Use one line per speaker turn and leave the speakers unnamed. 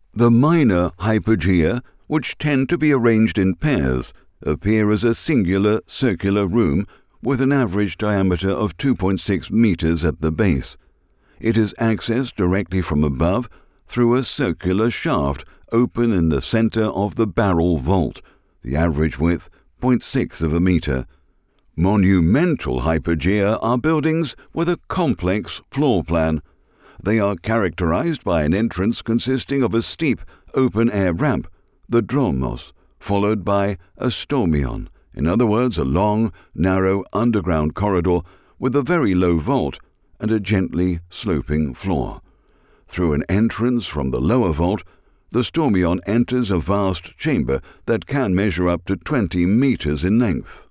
The minor hypogea, which tend to be arranged in pairs, appear as a singular circular room with an average diameter of 2.6 meters at the base. It is accessed directly from above through a circular shaft open in the center of the barrel vault, the average width 0.6 of a meter. Monumental hypogea are buildings with a complex floor plan. They are characterized by an entrance consisting of a steep, open-air ramp, the dromos, followed by a stomion, in other words, a long, narrow underground corridor with a very low vault and a gently sloping floor. Through an entrance from the lower vault, the stomion enters a vast chamber that can measure up to 20 meters in length.